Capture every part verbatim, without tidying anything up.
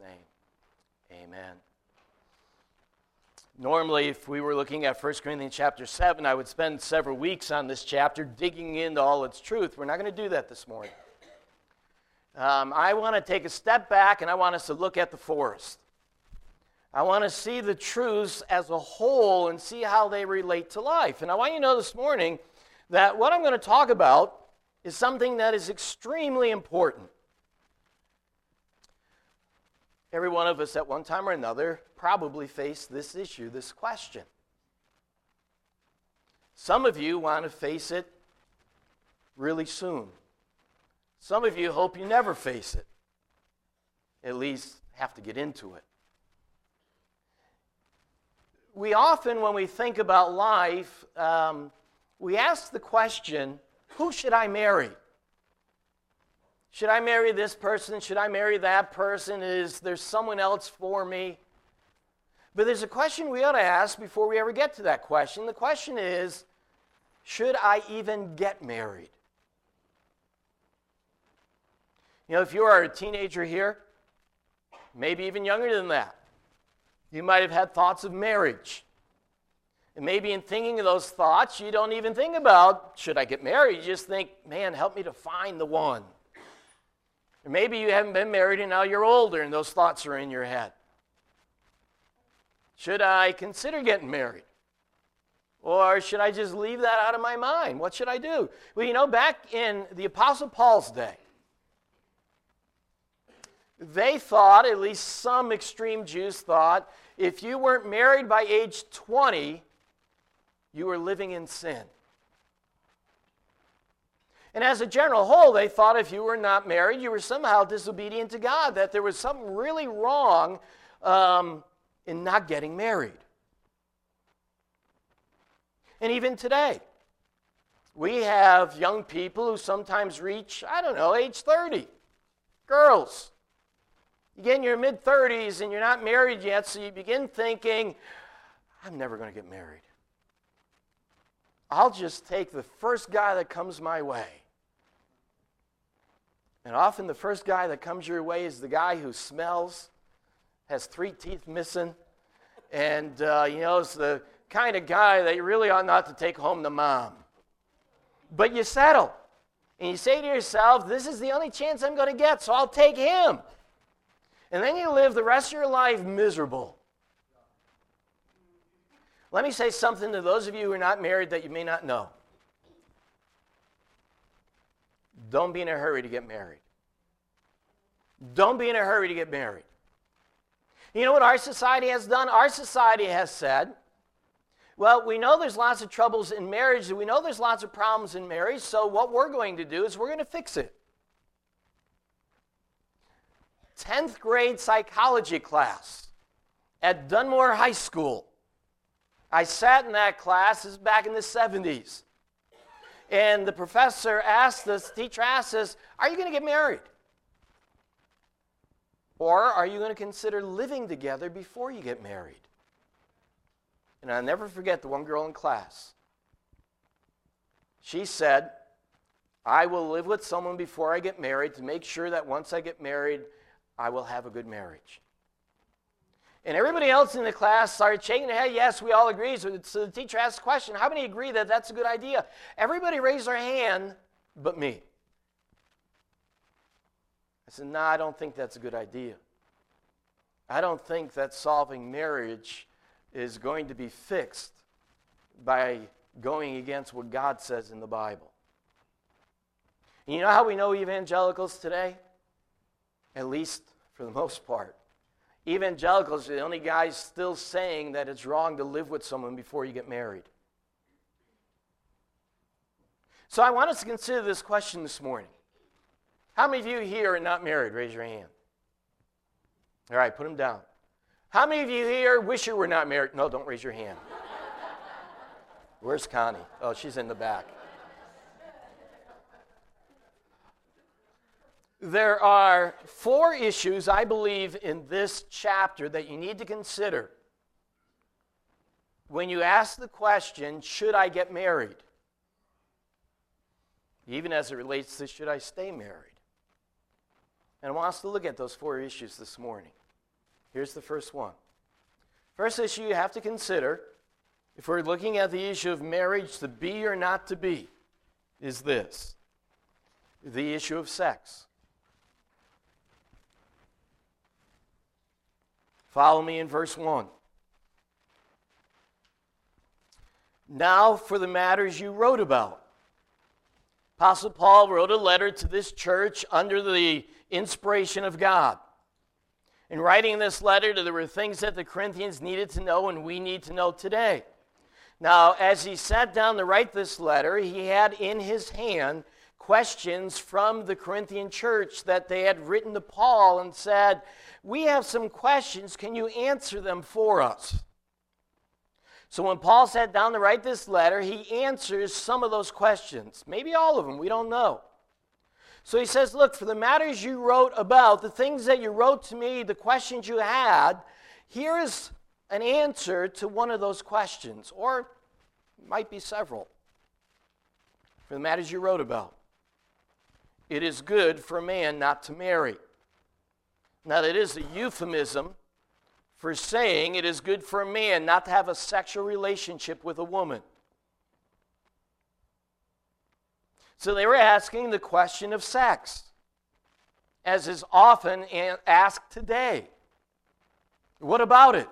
name, amen. Normally, if we were looking at First Corinthians chapter seven, I would spend several weeks on this chapter digging into all its truth. We're not going to do that this morning. Um, I want to take a step back, and I want us to look at the forest. I want to see the truths as a whole and see how they relate to life. And I want you to know this morning that what I'm going to talk about is something that is extremely important. Every one of us at one time or another probably faced this issue, this question. Some of you want to face it really soon. Some of you hope you never face it, at least have to get into it. We often, when we think about life, um, we ask the question, who should I marry? Should I marry this person? Should I marry that person? Is there someone else for me? But there's a question we ought to ask before we ever get to that question. The question is, should I even get married? You know, if you are a teenager here, maybe even younger than that, you might have had thoughts of marriage. And maybe in thinking of those thoughts, you don't even think about, should I get married? You just think, man, help me to find the one. Or maybe you haven't been married and now you're older and those thoughts are in your head. Should I consider getting married? Or should I just leave that out of my mind? What should I do? Well, you know, back in the Apostle Paul's day, they thought, at least some extreme Jews thought, if you weren't married by age twenty, you were living in sin. And as a general whole, they thought if you were not married, you were somehow disobedient to God, that there was something really wrong um, in not getting married. And even today, we have young people who sometimes reach, I don't know, age thirty. Girls. You get in your mid-thirties and you're not married yet, so you begin thinking, I'm never going to get married. I'll just take the first guy that comes my way. And often the first guy that comes your way is the guy who smells, has three teeth missing, and uh, you know, is the kind of guy that you really ought not to take home to mom. But you settle, and you say to yourself, this is the only chance I'm going to get, so I'll take him. And then you live the rest of your life miserable. Let me say something to those of you who are not married that you may not know. Don't be in a hurry to get married. Don't be in a hurry to get married. You know what our society has done? Our society has said, well, we know there's lots of troubles in marriage, and we know there's lots of problems in marriage, so what we're going to do is we're going to fix it. tenth grade psychology class at Dunmore High School. I sat in that class, this is back in the seventies. And the professor asked us, the teacher asked us, are you going to get married? Or are you going to consider living together before you get married? And I'll never forget the one girl in class. She said, I will live with someone before I get married to make sure that once I get married, I will have a good marriage. And everybody else in the class started shaking their head. Yes, we all agree. So the teacher asked the question, how many agree that that's a good idea? Everybody raised their hand but me. I said, no, I don't think that's a good idea. I don't think that solving marriage is going to be fixed by going against what God says in the Bible. And you know how we know evangelicals today? At least for the most part. Evangelicals are the only guys still saying that it's wrong to live with someone before you get married. So I want us to consider this question this morning. How many of you here are not married? Raise your hand. All right, put them down. How many of you here wish you were not married? No, don't raise your hand. Where's Connie? Oh, she's in the back. There are four issues, I believe, in this chapter that you need to consider when you ask the question, should I get married? Even as it relates to, should I stay married? And I want us to look at those four issues this morning. Here's the first one. First issue you have to consider, if we're looking at the issue of marriage, to be or not to be, is this: the issue of sex. Follow me in verse one. Now for the matters you wrote about. Apostle Paul wrote a letter to this church under the inspiration of God. In writing this letter, there were things that the Corinthians needed to know and we need to know today. Now, as he sat down to write this letter, he had in his hand questions from the Corinthian church that they had written to Paul and said, "We have some questions. Can you answer them for us?" So when Paul sat down to write this letter, he answers some of those questions. Maybe all of them, we don't know. So he says, look, for the matters you wrote about, the things that you wrote to me, the questions you had, here's an answer to one of those questions, or it might be several. For the matters you wrote about, it is good for a man not to marry. Now, that is a euphemism for saying it is good for a man not to have a sexual relationship with a woman. So they were asking the question of sex, as is often asked today. What about it?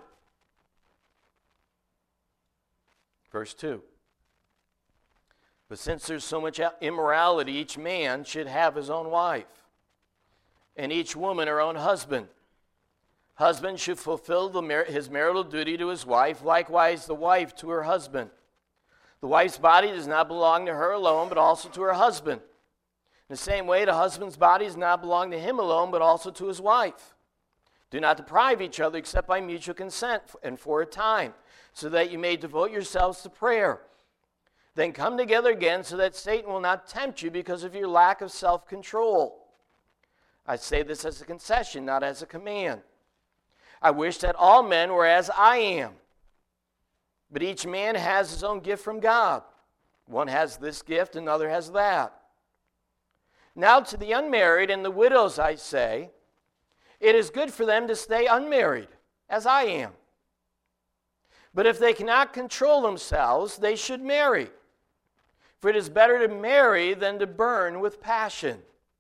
Verse two. But since there's so much immorality, each man should have his own wife, and each woman her own husband. Husband should fulfill the mar- his marital duty to his wife, likewise the wife to her husband. The wife's body does not belong to her alone, but also to her husband. In the same way, the husband's body does not belong to him alone, but also to his wife. Do not deprive each other except by mutual consent and for a time, so that you may devote yourselves to prayer. Then come together again so that Satan will not tempt you because of your lack of self-control. I say this as a concession, not as a command. I wish that all men were as I am. But each man has his own gift from God. One has this gift, another has that. Now to the unmarried and the widows I say, it is good for them to stay unmarried, as I am. But if they cannot control themselves, they should marry. For it is better to marry than to burn with passion.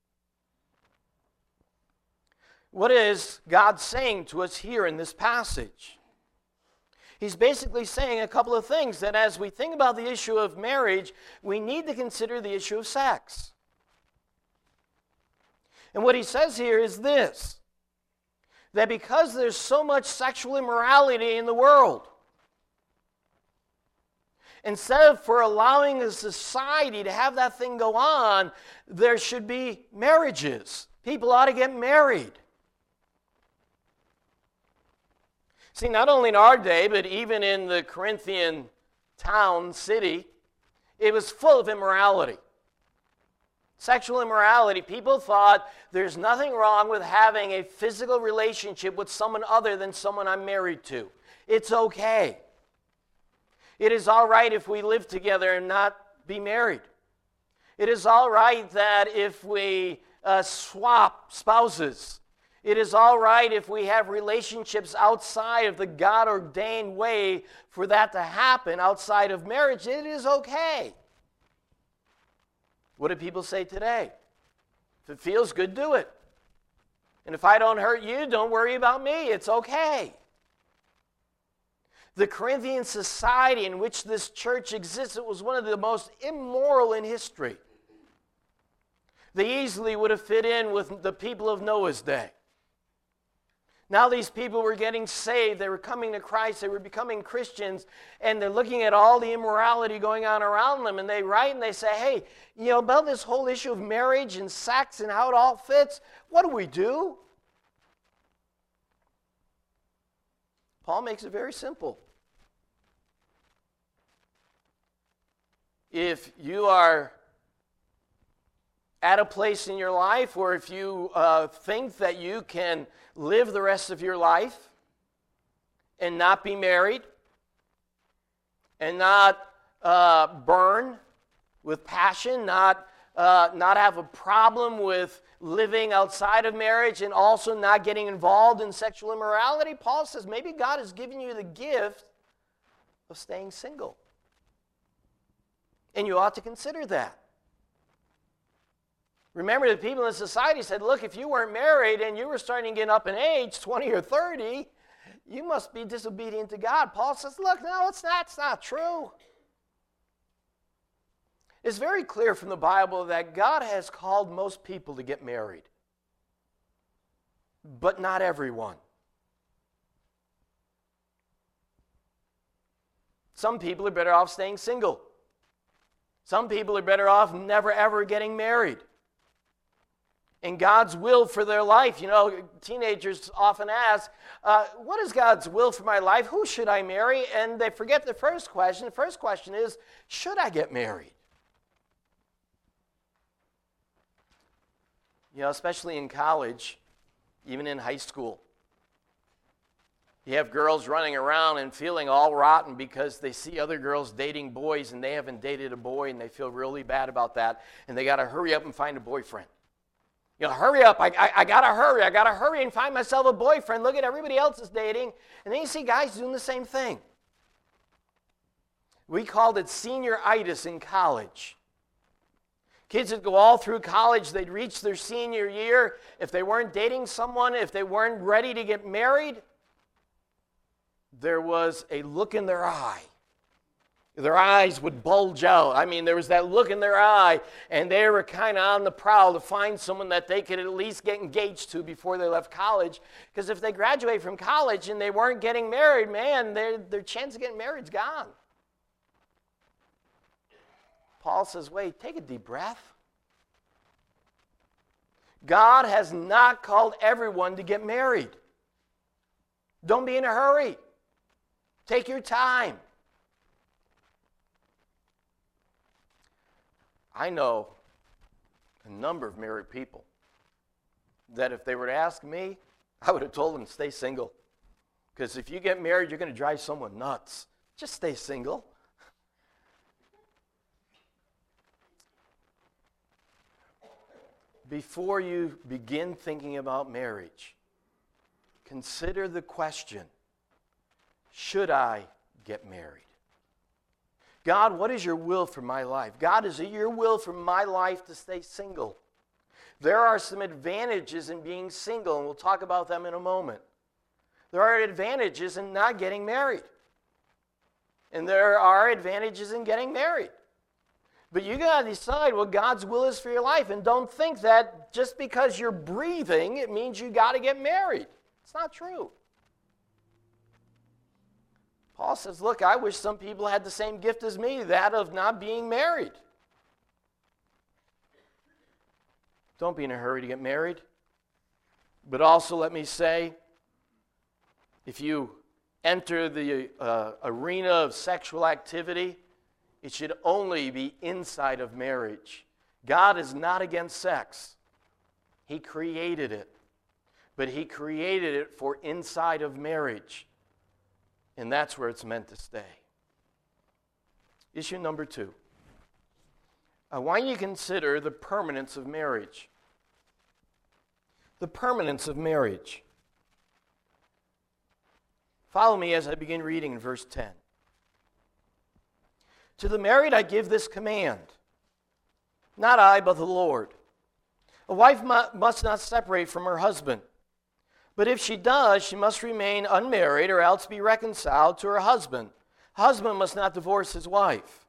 What is God saying to us here in this passage? He's basically saying a couple of things, that as we think about the issue of marriage, we need to consider the issue of sex. And what he says here is this, that because there's so much sexual immorality in the world, instead of for allowing a society to have that thing go on, there should be marriages. People ought to get married. See, not only in our day, but even in the Corinthian town, city, it was full of immorality. Sexual immorality. People thought there's nothing wrong with having a physical relationship with someone other than someone I'm married to. It's okay. It is all right if we live together and not be married. It is all right that if we uh, swap spouses. It is all right if we have relationships outside of the God-ordained way for that to happen outside of marriage. It is okay. What do people say today? If it feels good, do it. And if I don't hurt you, don't worry about me. It's okay. The Corinthian society in which this church existed was one of the most immoral in history. They easily would have fit in with the people of Noah's day. Now these people were getting saved, they were coming to Christ, they were becoming Christians, and they're looking at all the immorality going on around them, and they write and they say, hey, you know, about this whole issue of marriage and sex and how it all fits, what do we do? Paul makes it very simple. If you are at a place in your life, or if you uh, think that you can live the rest of your life and not be married and not uh, burn with passion, not uh, not have a problem with living outside of marriage and also not getting involved in sexual immorality. Paul says maybe God has given you the gift of staying single. And you ought to consider that. Remember, the people in society said, look, if you weren't married and you were starting to get up in age, twenty or thirty, you must be disobedient to God. Paul says, look, no, it's not, it's not true. It's very clear from the Bible that God has called most people to get married, but not everyone. Some people are better off staying single. Some people are better off never ever getting married. And God's will for their life, you know, teenagers often ask, uh, what is God's will for my life? Who should I marry? And they forget the first question. The first question is, should I get married? You know, especially in college, even in high school. You have girls running around and feeling all rotten because they see other girls dating boys and they haven't dated a boy and they feel really bad about that. And they got to hurry up and find a boyfriend. You know, hurry up, I, I, I got to hurry, I got to hurry and find myself a boyfriend. Look at everybody else is dating. And then you see guys doing the same thing. We called it senioritis in college. Kids that go all through college, they'd reach their senior year. If they weren't dating someone, if they weren't ready to get married, there was a look in their eye. Their eyes would bulge out. I mean, there was that look in their eye, and they were kind of on the prowl to find someone that they could at least get engaged to before they left college. Because if they graduate from college and they weren't getting married, man, their, their chance of getting married is gone. Paul says, wait, take a deep breath. God has not called everyone to get married. Don't be in a hurry. Take your time. I know a number of married people that if they were to ask me, I would have told them to stay single. Because if you get married, you're going to drive someone nuts. Just stay single. Before you begin thinking about marriage, consider the question, should I get married? God, what is your will for my life? God, is it your will for my life to stay single? There are some advantages in being single, and we'll talk about them in a moment. There are advantages in not getting married. And there are advantages in getting married. But you got to decide what God's will is for your life, and don't think that just because you're breathing, it means you got to get married. It's not true. Paul says, look, I wish some people had the same gift as me, that of not being married. Don't be in a hurry to get married. But also, let me say, if you enter the uh, arena of sexual activity, it should only be inside of marriage. God is not against sex. He created it. But He created it for inside of marriage. And that's where it's meant to stay. Issue number two. I want you to consider the permanence of marriage. The permanence of marriage. Follow me as I begin reading in verse ten. To the married I give this command, not I, but the Lord. A wife must not separate from her husband. But if she does, she must remain unmarried or else be reconciled to her husband. Husband must not divorce his wife.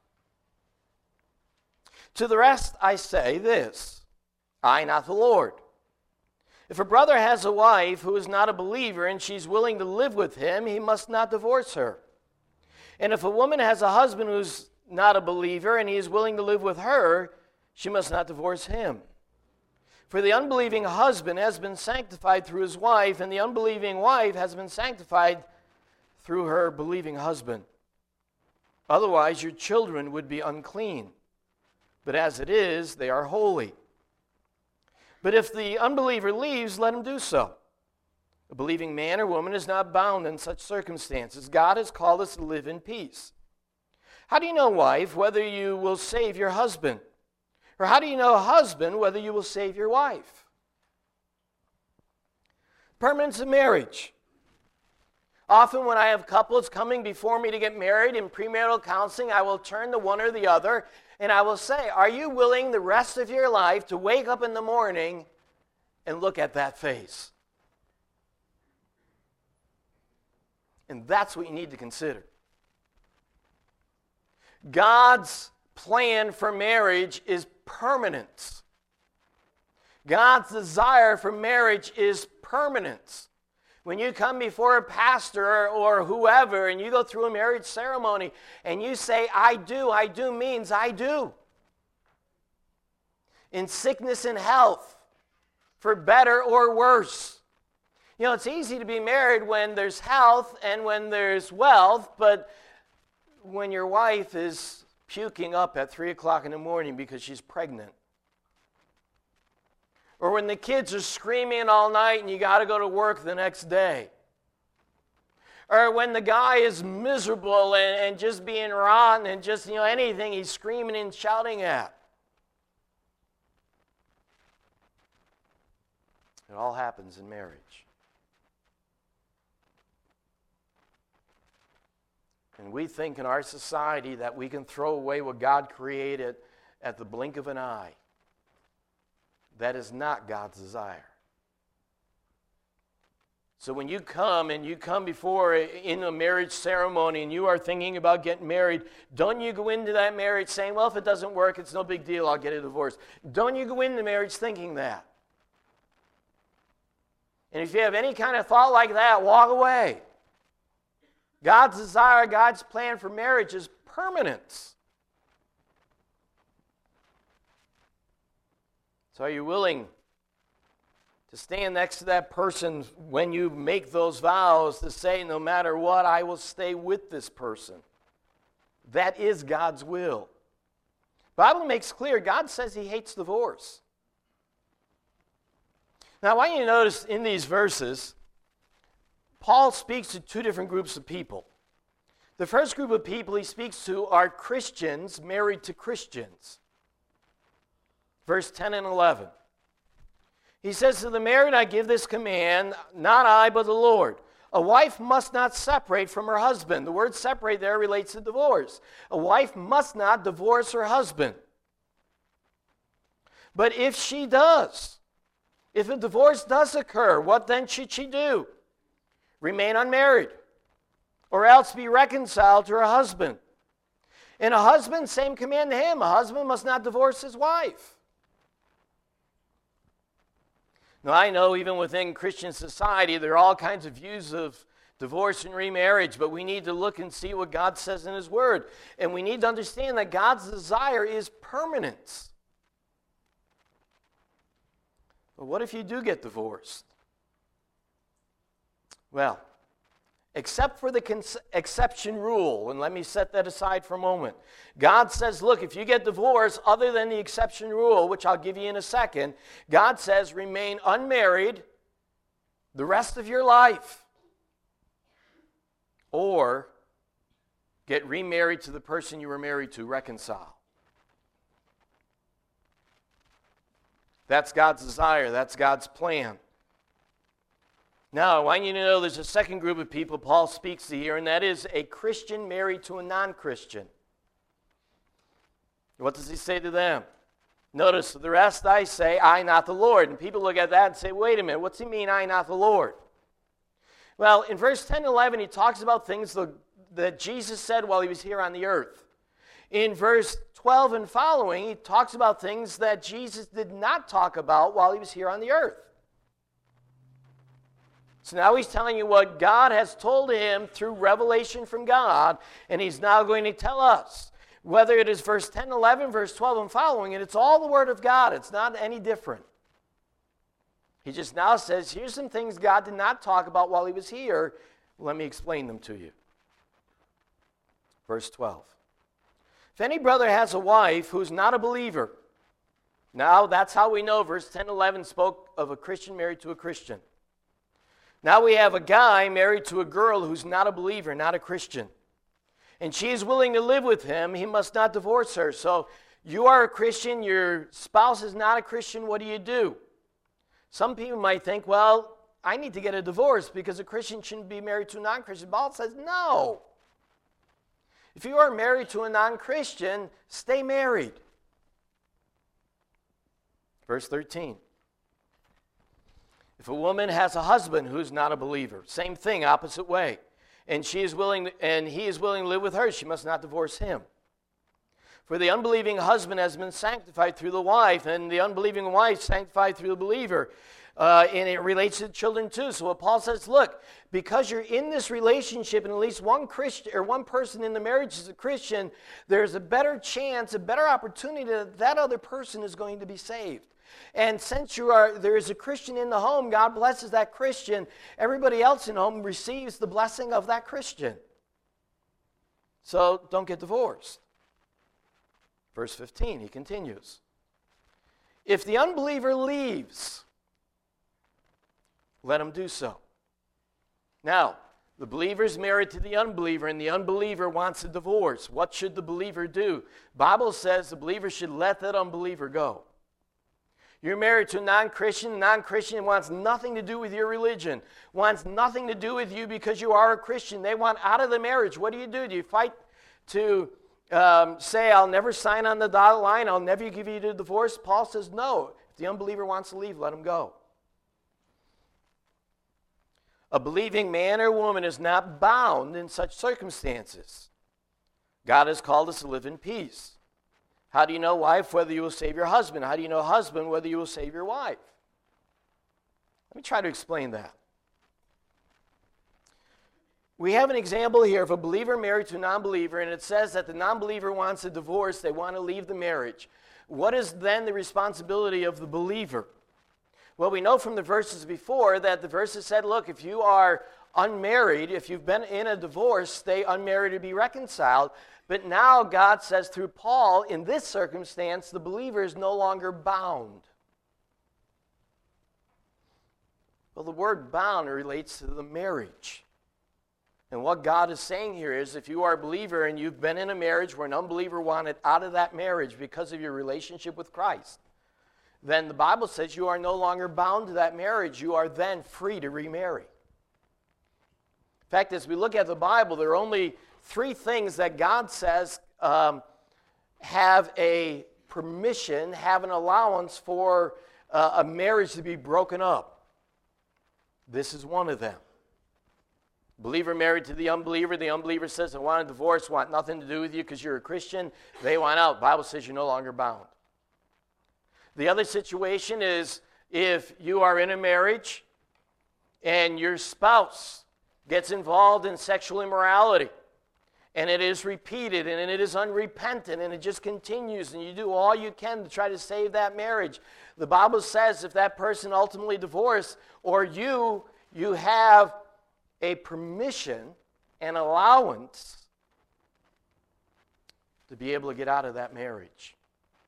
To the rest I say this, I, not the Lord. If a brother has a wife who is not a believer and she's willing to live with him, he must not divorce her. And if a woman has a husband who's not a believer and he is willing to live with her, she must not divorce him. For the unbelieving husband has been sanctified through his wife, and the unbelieving wife has been sanctified through her believing husband. Otherwise, your children would be unclean. But as it is, they are holy. But if the unbeliever leaves, let him do so. A believing man or woman is not bound in such circumstances. God has called us to live in peace. How do you know, wife, whether you will save your husband? Or how do you know, husband, whether you will save your wife? Permanence of marriage. Often when I have couples coming before me to get married in premarital counseling, I will turn to one or the other and I will say, are you willing the rest of your life to wake up in the morning and look at that face? And that's what you need to consider. God's plan for marriage is permanence. God's desire for marriage is permanence. When you come before a pastor or whoever and you go through a marriage ceremony and you say, I do, I do means I do. In sickness and health, for better or worse. You know, it's easy to be married when there's health and when there's wealth, but when your wife is puking up at three o'clock in the morning because she's pregnant, or when the kids are screaming all night and you got to go to work the next day, or when the guy is miserable and, and just being rotten and just, you know, anything he's screaming and shouting at. It all happens in marriage. And we think in our society that we can throw away what God created at the blink of an eye. That is not God's desire. So when you come and you come before in a marriage ceremony and you are thinking about getting married, don't you go into that marriage saying, well, if it doesn't work, it's no big deal, I'll get a divorce. Don't you go into marriage thinking that. And if you have any kind of thought like that, walk away. God's desire, God's plan for marriage is permanence. So are you willing to stand next to that person when you make those vows to say, no matter what, I will stay with this person? That is God's will. The Bible makes clear, God says he hates divorce. Now, I want you to notice in these verses, Paul speaks to two different groups of people. The first group of people he speaks to are Christians married to Christians. Verse ten and eleven. He says, to the married I give this command, not I, but the Lord. A wife must not separate from her husband. The word separate there relates to divorce. A wife must not divorce her husband. But if she does, if a divorce does occur, what then should she do? Remain unmarried, or else be reconciled to her husband. And a husband, same command to him. A husband must not divorce his wife. Now, I know even within Christian society, there are all kinds of views of divorce and remarriage, but we need to look and see what God says in his word. And we need to understand that God's desire is permanence. But what if you do get divorced? Well, except for the cons- exception rule, and let me set that aside for a moment. God says, look, if you get divorced, other than the exception rule, which I'll give you in a second, God says remain unmarried the rest of your life. Or get remarried to the person you were married to, reconcile. That's God's desire. That's God's plan. Now, I want you to know there's a second group of people Paul speaks to here, and that is a Christian married to a non-Christian. What does he say to them? Notice, the rest I say, I, not the Lord. And people look at that and say, wait a minute, what's he mean, I, not the Lord? Well, in verse ten and eleven, he talks about things that Jesus said while he was here on the earth. In verse twelve and following, he talks about things that Jesus did not talk about while he was here on the earth. So now he's telling you what God has told him through revelation from God, and he's now going to tell us. Whether it is verse ten, eleven, verse twelve and following, and it's all the Word of God. It's not any different. He just now says, here's some things God did not talk about while he was here. Let me explain them to you. Verse twelve. If any brother has a wife who's not a believer, now that's how we know verse ten, eleven spoke of a Christian married to a Christian. Now we have a guy married to a girl who's not a believer, not a Christian. And she is willing to live with him. He must not divorce her. So You are a Christian, your spouse is not a Christian, what do you do? Some people might think, well, I need to get a divorce because a Christian shouldn't be married to a non-Christian. Paul says, no. If you are married to a non-Christian, stay married. Verse thirteen. If a woman has a husband who's not a believer, same thing, opposite way, and she is willing, and he is willing to live with her, she must not divorce him. For the unbelieving husband has been sanctified through the wife, and the unbelieving wife sanctified through the believer. Uh, and it relates to children too. So what Paul says, look, because you're in this relationship and at least one Christian or one person in the marriage is a Christian, there's a better chance, a better opportunity that that other person is going to be saved. And since you are there is a Christian in the home, God blesses that Christian. Everybody else in the home receives the blessing of that Christian. So don't get divorced. Verse fifteen, he continues. If the unbeliever leaves, let him do so. Now, the believer is married to the unbeliever, and the unbeliever wants a divorce. What should the believer do? The Bible says the believer should let that unbeliever go. You're married to a non-Christian. The non-Christian wants nothing to do with your religion, wants nothing to do with you because you are a Christian. They want out of the marriage. What do you do? Do you fight to um, say, I'll never sign on the dotted line, I'll never give you the divorce? Paul says, no. If the unbeliever wants to leave, let him go. A believing man or woman is not bound in such circumstances. God has called us to live in peace. How do you know, wife, whether you will save your husband? How do you know, husband, whether you will save your wife? Let me try to explain that. We have an example here of a believer married to a non-believer, and it says that the non-believer wants a divorce. They want to leave the marriage. What is then the responsibility of the believer? Well, we know from the verses before that the verses said, look, if you are unmarried, if you've been in a divorce, stay unmarried to be reconciled. But now God says through Paul, in this circumstance, the believer is no longer bound. Well, the word bound relates to the marriage. And what God is saying here is if you are a believer and you've been in a marriage where an unbeliever wanted out of that marriage because of your relationship with Christ, then the Bible says you are no longer bound to that marriage. You are then free to remarry. In fact, as we look at the Bible, there are only three things that God says um, have a permission, have an allowance for uh, a marriage to be broken up. This is one of them. Believer married to the unbeliever. The unbeliever says, I want a divorce, want nothing to do with you because you're a Christian. They want out. The Bible says you're no longer bound. The other situation is if you are in a marriage and your spouse gets involved in sexual immorality and it is repeated and it is unrepentant and it just continues and you do all you can to try to save that marriage. The Bible says if that person ultimately divorced or you, you have a permission and allowance to be able to get out of that marriage.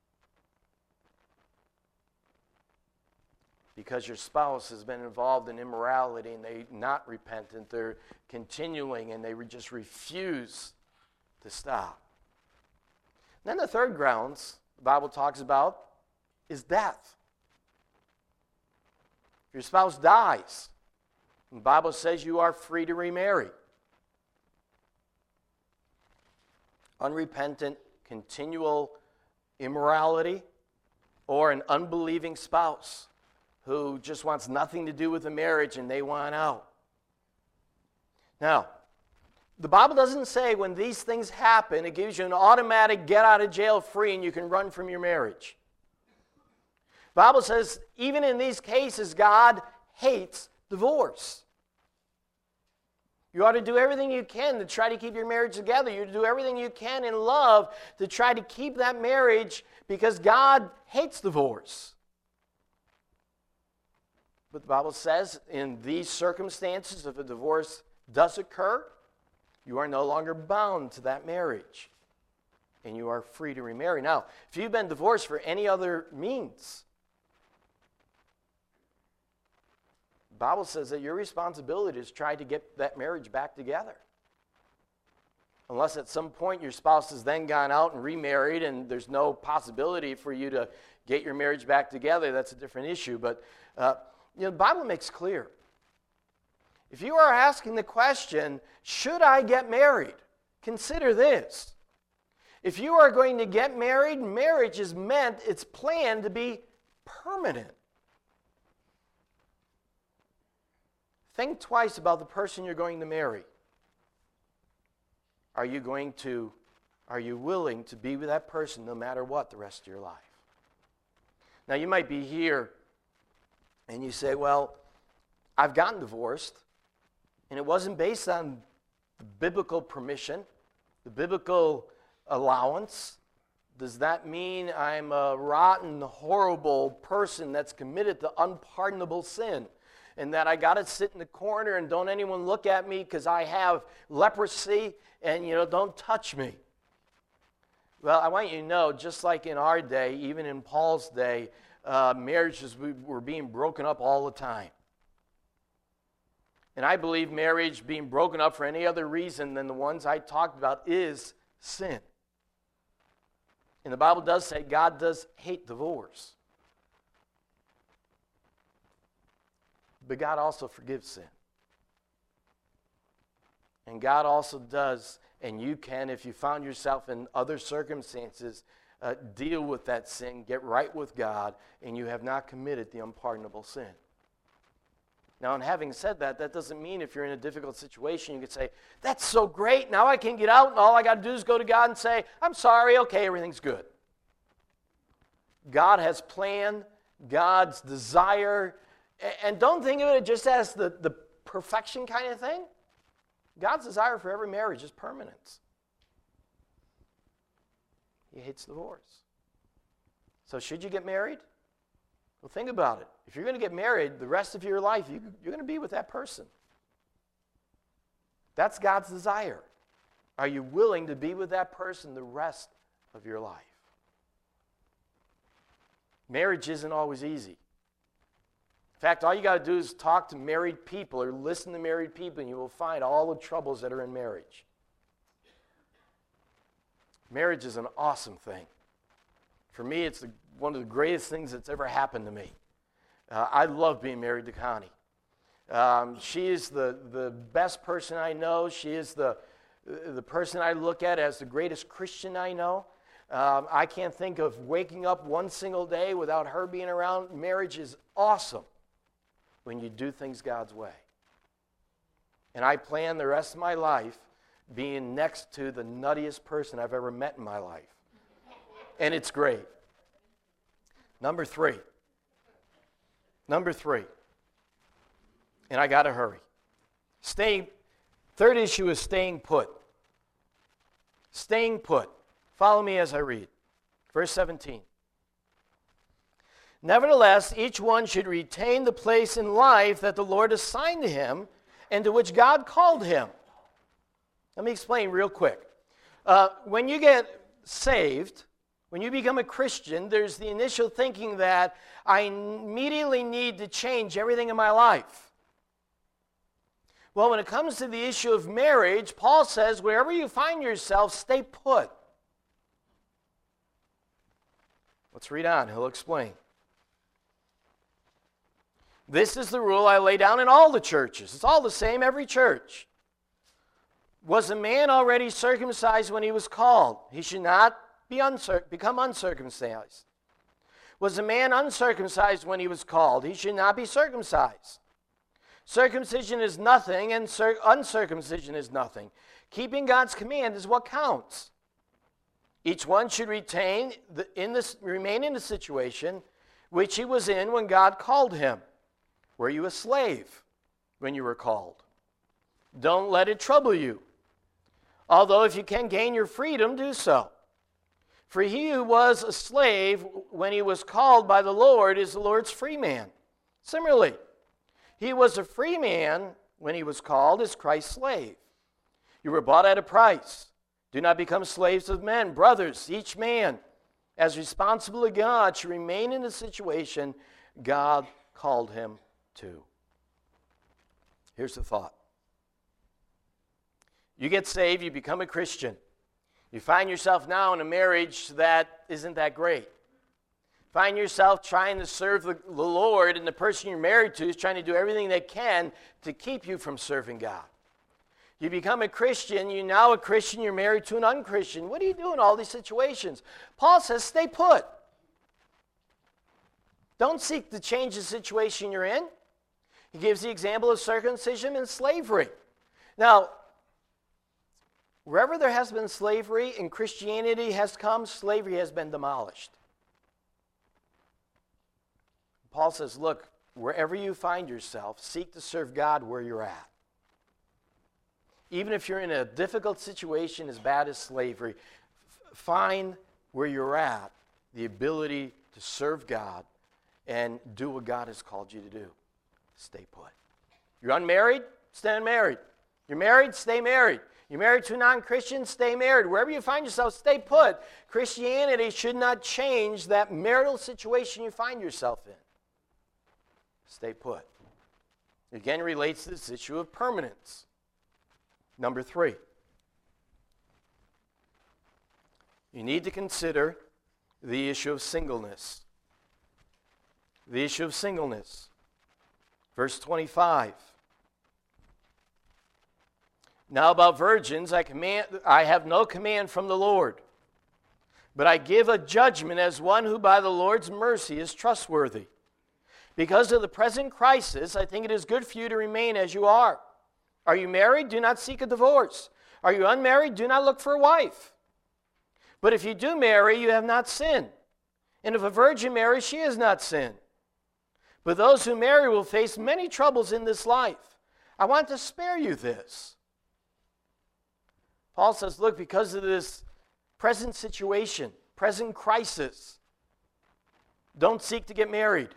Because your spouse has been involved in immorality and they're not repentant, they're continuing and they just refuse to stop. And then the third grounds the Bible talks about is death. If your spouse dies, the Bible says you are free to remarry. Unrepentant, continual immorality, or an unbelieving spouse who just wants nothing to do with the marriage and they want out. Now, the Bible doesn't say when these things happen, it gives you an automatic get out of jail free and you can run from your marriage. The Bible says even in these cases, God hates divorce. You ought to do everything you can to try to keep your marriage together. You ought to do everything you can in love to try to keep that marriage because God hates divorce. But the Bible says in these circumstances, if a divorce does occur, you are no longer bound to that marriage. And you are free to remarry. Now, if you've been divorced for any other means, the Bible says that your responsibility is to try to get that marriage back together. Unless at some point your spouse has then gone out and remarried and there's no possibility for you to get your marriage back together, that's a different issue. But uh, you know, the Bible makes clear. If you are asking the question, should I get married? Consider this. If you are going to get married, marriage is meant, it's planned to be permanent. Think twice about the person you're going to marry. Are you going to, are you willing to be with that person no matter what the rest of your life? Now, you might be here and you say, well, I've gotten divorced, and it wasn't based on the biblical permission, the biblical allowance. Does that mean I'm a rotten, horrible person that's committed to unpardonable sin? And that I got to sit in the corner and don't anyone look at me because I have leprosy and, you know, don't touch me. Well, I want you to know, just like in our day, even in Paul's day, uh, marriages were being broken up all the time. And I believe marriage being broken up for any other reason than the ones I talked about is sin. And the Bible does say God does hate divorce. But God also forgives sin. And God also does, and you can, if you found yourself in other circumstances, uh, deal with that sin, get right with God, and you have not committed the unpardonable sin. Now, in having said that, that doesn't mean if you're in a difficult situation, you could say, that's so great, now I can get out, and all I got to do is go to God and say, I'm sorry, okay, everything's good. God has planned, God's desire. And don't think of it just as the, the perfection kind of thing. God's desire for every marriage is permanence. He hates divorce. So should you get married? Well, think about it. If you're going to get married, the rest of your life, you, you're going to be with that person. That's God's desire. Are you willing to be with that person the rest of your life? Marriage isn't always easy. In fact, all you got to do is talk to married people or listen to married people, and you will find all the troubles that are in marriage. Marriage is an awesome thing. For me, it's the, one of the greatest things that's ever happened to me. Uh, I love being married to Connie. Um, she is the, the best person I know. She is the, the person I look at as the greatest Christian I know. Um, I can't think of waking up one single day without her being around. Marriage is awesome when you do things God's way. And I plan the rest of my life being next to the nuttiest person I've ever met in my life. And it's great. Number three. Number three. And I got to hurry. Staying, third issue is staying put. Staying put. Follow me as I read. Verse seventeen. Nevertheless, each one should retain the place in life that the Lord assigned to him and to which God called him. Let me explain real quick. Uh, when you get saved, when you become a Christian, there's the initial thinking that I immediately need to change everything in my life. Well, when it comes to the issue of marriage, Paul says, wherever you find yourself, stay put. Let's read on. He'll explain. This is the rule I lay down in all the churches. It's all the same, every church. Was a man already circumcised when he was called? He should not be uncir- become uncircumcised. Was a man uncircumcised when he was called? He should not be circumcised. Circumcision is nothing, and cir- uncircumcision is nothing. Keeping God's command is what counts. Each one should retain the, in this, remain in the situation which he was in when God called him. Were you a slave when you were called? Don't let it trouble you. Although if you can gain your freedom, do so. For he who was a slave when he was called by the Lord is the Lord's free man. Similarly, he was a free man when he was called as Christ's slave. You were bought at a price. Do not become slaves of men. Brothers, each man, as responsible to God, should remain in the situation God called him to. Here's the thought. You get saved, you become a Christian. You find yourself now in a marriage that isn't that great. Find yourself trying to serve the, the Lord, and the person you're married to is trying to do everything they can to keep you from serving God. You become a Christian, you're now a Christian, you're married to an unchristian. What do you do in all these situations? Paul says, stay put. Don't seek to change the situation you're in. He gives the example of circumcision and slavery. Now, wherever there has been slavery and Christianity has come, slavery has been demolished. Paul says, look, wherever you find yourself, seek to serve God where you're at. Even if you're in a difficult situation as bad as slavery, f- find where you're at the ability to serve God and do what God has called you to do. Stay put. You're unmarried? Stay unmarried. You're married? Stay married. You're married to a non-Christian? Stay married. Wherever you find yourself, stay put. Christianity should not change that marital situation you find yourself in. Stay put. Again, relates to this issue of permanence. Number three, you need to consider the issue of singleness. The issue of singleness. Verse twenty-five. Now about virgins, I command, I have no command from the Lord, but I give a judgment as one who by the Lord's mercy is trustworthy. Because of the present crisis, I think it is good for you to remain as you are. Are you married? Do not seek a divorce. Are you unmarried? Do not look for a wife. But if you do marry, you have not sinned. And if a virgin marries, she has not sinned. But those who marry will face many troubles in this life. I want to spare you this. Paul says, look, because of this present situation, present crisis, don't seek to get married.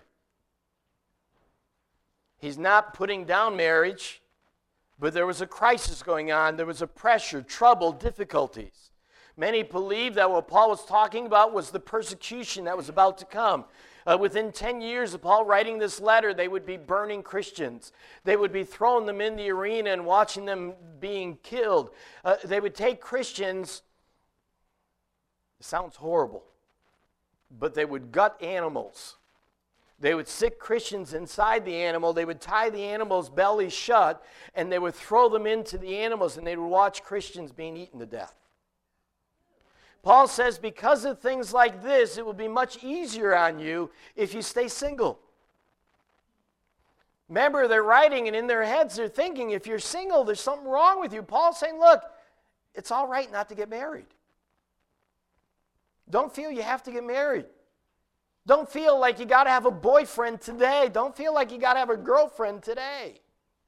He's not putting down marriage, but there was a crisis going on. There was a pressure, trouble, difficulties. Many believe that what Paul was talking about was the persecution that was about to come. Uh, within ten years of Paul writing this letter, they would be burning Christians. They would be throwing them in the arena and watching them being killed. Uh, they would take Christians, it sounds horrible, but they would gut animals. They would stick Christians inside the animal. They would tie the animal's belly shut, and they would throw them into the animals, and they would watch Christians being eaten to death. Paul says, because of things like this, it will be much easier on you if you stay single. Remember, they're writing, and in their heads, they're thinking, if you're single, there's something wrong with you. Paul's saying, look, it's all right not to get married. Don't feel you have to get married. Don't feel like you got to have a boyfriend today. Don't feel like you got to have a girlfriend today.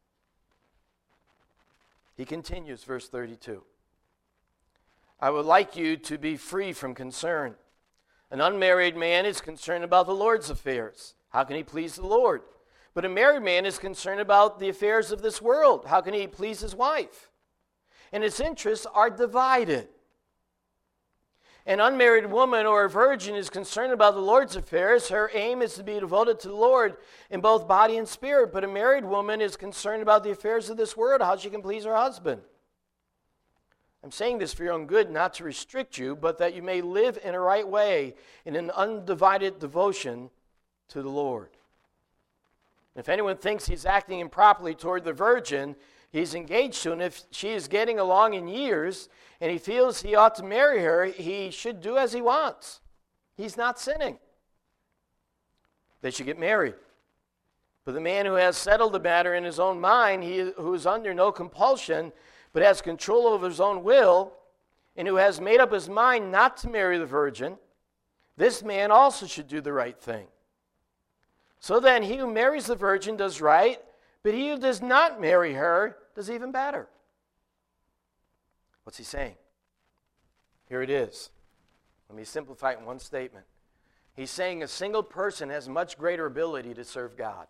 He continues, verse thirty-two. I would like you to be free from concern. An unmarried man is concerned about the Lord's affairs. How can he please the Lord? But a married man is concerned about the affairs of this world. How can he please his wife? And his interests are divided. An unmarried woman or a virgin is concerned about the Lord's affairs. Her aim is to be devoted to the Lord in both body and spirit. But a married woman is concerned about the affairs of this world, how she can please her husband. I'm saying this for your own good, not to restrict you, but that you may live in a right way, in an undivided devotion to the Lord. If anyone thinks he's acting improperly toward the virgin he's engaged to, and if she is getting along in years, and he feels he ought to marry her, he should do as he wants. He's not sinning. They should get married. But the man who has settled the matter in his own mind, he who is under no compulsion, but has control over his own will, and who has made up his mind not to marry the virgin, this man also should do the right thing. So then, he who marries the virgin does right, but he who does not marry her does even better. What's he saying? Here it is. Let me simplify it in one statement. He's saying a single person has much greater ability to serve God.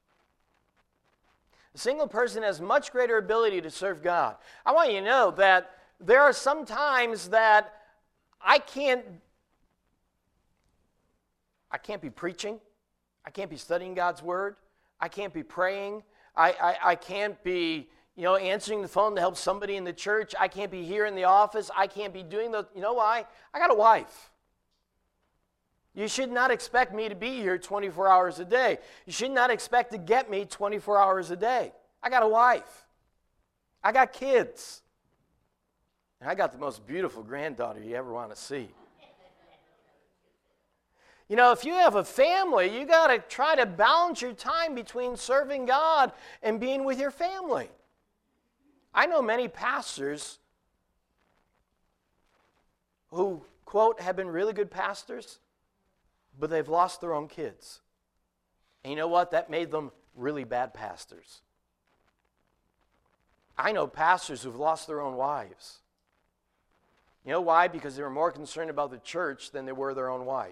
A single person has much greater ability to serve God. I want you to know that there are some times that I can't, I can't be preaching. I can't be studying God's Word. I can't be praying. I, I, I can't be you know, answering the phone to help somebody in the church. I can't be here in the office. I can't be doing those. You know why? I got a wife. You should not expect me to be here twenty-four hours a day. You should not expect to get me twenty-four hours a day. I got a wife. I got kids. And I got the most beautiful granddaughter you ever want to see. You know, if you have a family, you got to try to balance your time between serving God and being with your family. I know many pastors who, quote, have been really good pastors, but they've lost their own kids. And you know what? That made them really bad pastors. I know pastors who've lost their own wives. You know why? Because they were more concerned about the church than they were their own wife.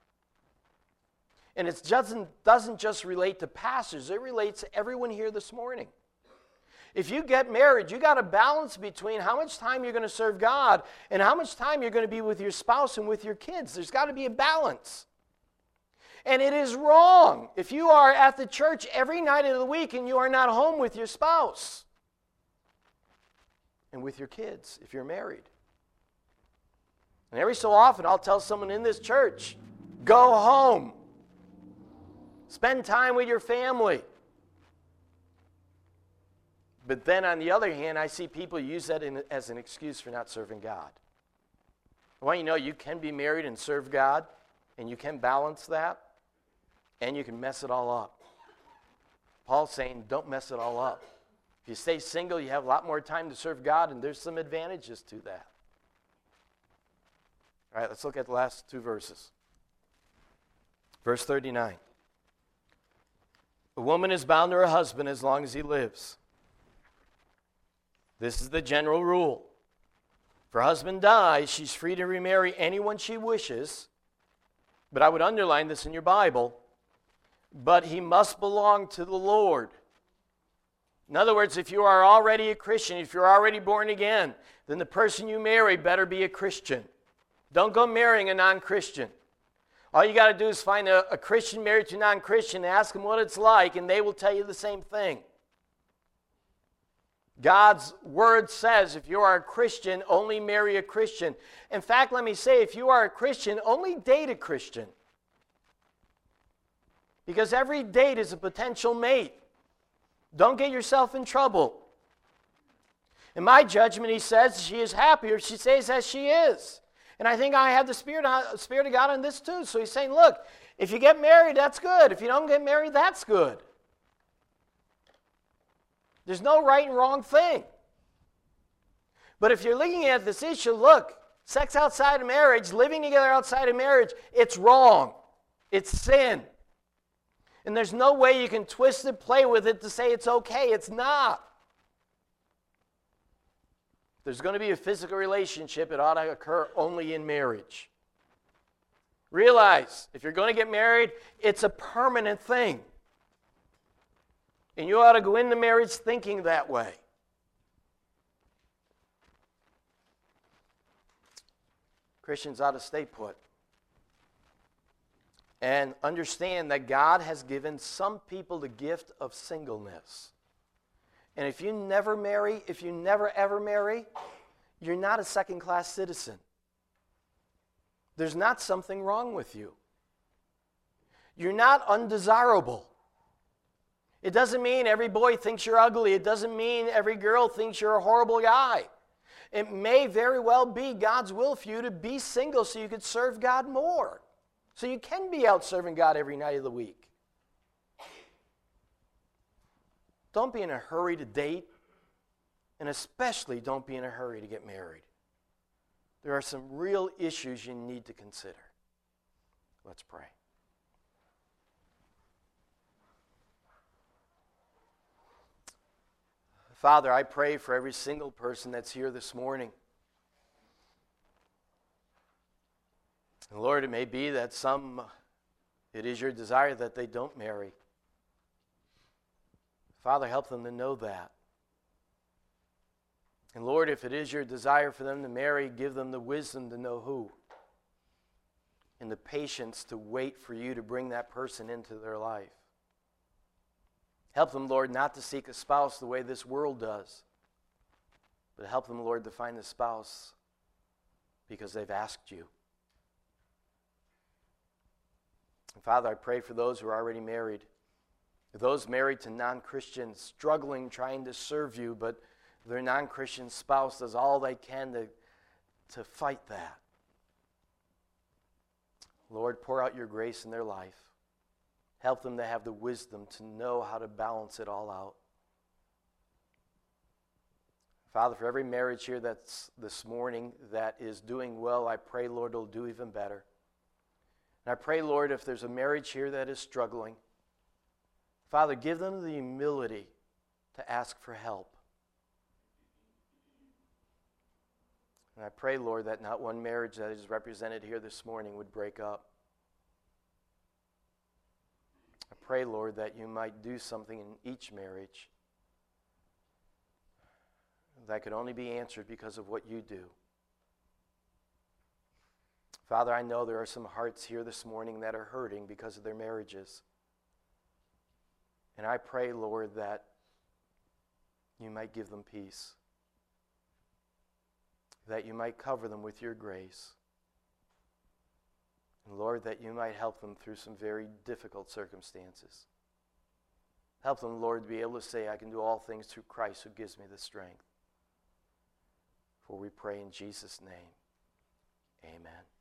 And it doesn't, doesn't just relate to pastors. It relates to everyone here this morning. If you get married, you got to balance between how much time you're going to serve God and how much time you're going to be with your spouse and with your kids. There's got to be a balance. And it is wrong if you are at the church every night of the week and you are not home with your spouse and with your kids if you're married. And every so often I'll tell someone in this church, go home. Spend time with your family. But then on the other hand, I see people use that in, as an excuse for not serving God. I want you to know you can be married and serve God, and you can balance that, and you can mess it all up. Paul's saying, don't mess it all up. If you stay single, you have a lot more time to serve God, and there's some advantages to that. All right, let's look at the last two verses. Verse thirty-nine. A woman is bound to her husband as long as he lives. This is the general rule. If her husband dies, she's free to remarry anyone she wishes. But I would underline this in your Bible. But he must belong to the Lord. In other words, if you are already a Christian, if you're already born again, then the person you marry better be a Christian. Don't go marrying a non-Christian. All you got to do is find a, a Christian married to a non-Christian and ask them what it's like, and they will tell you the same thing. God's word says if you are a Christian, only marry a Christian. In fact, let me say, if you are a Christian, only date a Christian. Because every date is a potential mate. Don't get yourself in trouble. In my judgment, he says she is happier if she stays as she is. And I think I have the Spirit, Spirit of God on this too. So he's saying, look, if you get married, that's good. If you don't get married, that's good. There's no right and wrong thing. But if you're looking at this issue, look, sex outside of marriage, living together outside of marriage, it's wrong. It's sin. And there's no way you can twist it, play with it to say it's okay. It's not. There's going to be a physical relationship, it ought to occur only in marriage. Realize, if you're going to get married, it's a permanent thing. And you ought to go into marriage thinking that way. Christians ought to stay put. And understand that God has given some people the gift of singleness. And if you never marry, if you never ever marry, you're not a second-class citizen. There's not something wrong with you. You're not undesirable. It doesn't mean every boy thinks you're ugly. It doesn't mean every girl thinks you're a horrible guy. It may very well be God's will for you to be single so you could serve God more. So you can be out serving God every night of the week. Don't be in a hurry to date, and especially don't be in a hurry to get married. There are some real issues you need to consider. Let's pray. Father, I pray for every single person that's here this morning. And Lord, it may be that some, it is your desire that they don't marry. Father, help them to know that. And Lord, if it is your desire for them to marry, give them the wisdom to know who. And the patience to wait for you to bring that person into their life. Help them, Lord, not to seek a spouse the way this world does, but help them, Lord, to find a spouse because they've asked you. And Father, I pray for those who are already married, those married to non-Christians, struggling, trying to serve you, but their non-Christian spouse does all they can to, to fight that. Lord, pour out your grace in their life. Help them to have the wisdom to know how to balance it all out. Father, for every marriage here that's this morning that is doing well, I pray, Lord, it'll do even better. And I pray, Lord, if there's a marriage here that is struggling, Father, give them the humility to ask for help. And I pray, Lord, that not one marriage that is represented here this morning would break up. I pray, Lord, that you might do something in each marriage that could only be answered because of what you do. Father, I know there are some hearts here this morning that are hurting because of their marriages. And I pray, Lord, that you might give them peace, that you might cover them with your grace, and Lord, that you might help them through some very difficult circumstances. Help them, Lord, to be able to say, I can do all things through Christ who gives me the strength. For we pray in Jesus' name, amen.